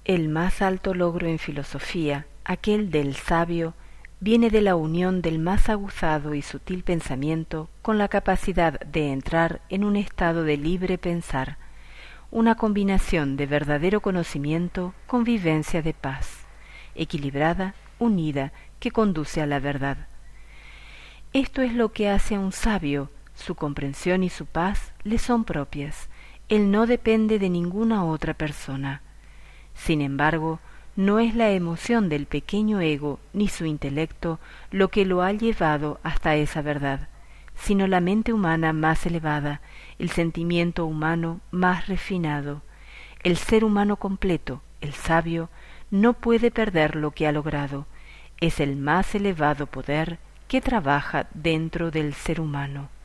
El más alto logro en filosofía, aquel del sabio, viene de la unión del más aguzado y sutil pensamiento con la capacidad de entrar en un estado de libre pensar, una combinación de verdadero conocimiento con vivencia de paz, equilibrada, unida, que conduce a la verdad. Esto es lo que hace a un sabio, su comprensión y su paz le son propias, él no depende de ninguna otra persona. Sin embargo, no es la emoción del pequeño ego ni su intelecto lo que lo ha llevado hasta esa verdad, sino la mente humana más elevada, el sentimiento humano más refinado. El ser humano completo, el sabio, no puede perder lo que ha logrado. Es el más elevado poder que trabaja dentro del ser humano.